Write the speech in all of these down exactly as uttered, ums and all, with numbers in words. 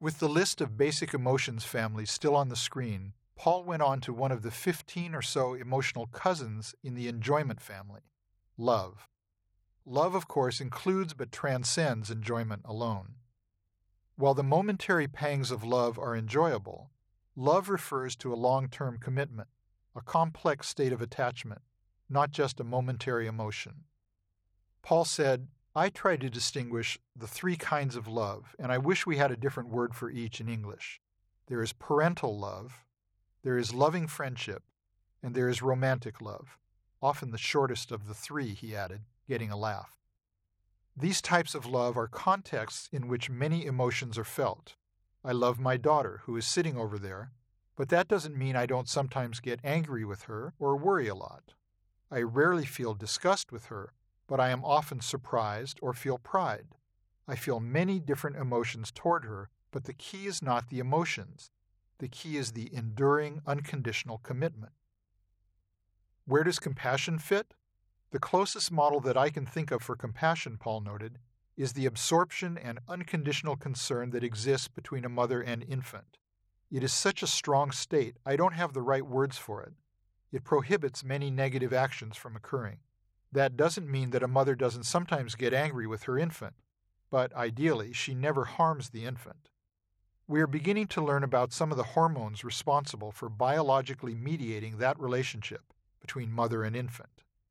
With the list of basic emotions families still on the screen, Paul went on to one of the fifteen or so emotional cousins in the enjoyment family, love. Love, of course, includes but transcends enjoyment alone. While the momentary pangs of love are enjoyable, love refers to a long-term commitment, a complex state of attachment, not just a momentary emotion. Paul said, I try to distinguish the three kinds of love, and I wish we had a different word for each in English. There is parental love, there is loving friendship, and there is romantic love, often the shortest of the three, he added, getting a laugh. These types of love are contexts in which many emotions are felt. I love my daughter, who is sitting over there, but that doesn't mean I don't sometimes get angry with her or worry a lot. I rarely feel disgust with her, but I am often surprised or feel pride. I feel many different emotions toward her, but the key is not the emotions. The key is the enduring, unconditional commitment. Where does compassion fit? The closest model that I can think of for compassion, Paul noted, is the absorption and unconditional concern that exists between a mother and infant. It is such a strong state, I don't have the right words for it. It prohibits many negative actions from occurring. That doesn't mean that a mother doesn't sometimes get angry with her infant, but ideally, she never harms the infant. We are beginning to learn about some of the hormones responsible for biologically mediating that relationship between mother and infant.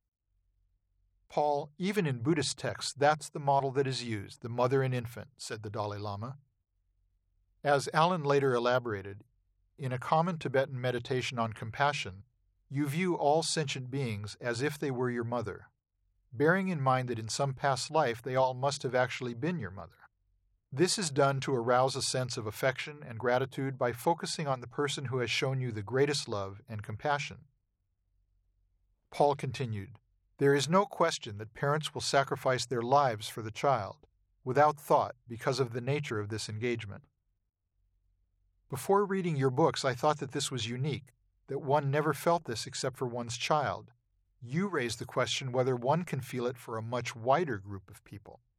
Paul, even in Buddhist texts, that's the model that is used, the mother and infant, said the Dalai Lama. As Allen later elaborated, in a common Tibetan meditation on compassion, you view all sentient beings as if they were your mother, bearing in mind that in some past life they all must have actually been your mother. This is done to arouse a sense of affection and gratitude by focusing on the person who has shown you the greatest love and compassion. Paul continued, there is no question that parents will sacrifice their lives for the child, without thought, because of the nature of this engagement. Before reading your books, I thought that this was unique, that one never felt this except for one's child. You raise the question whether one can feel it for a much wider group of people.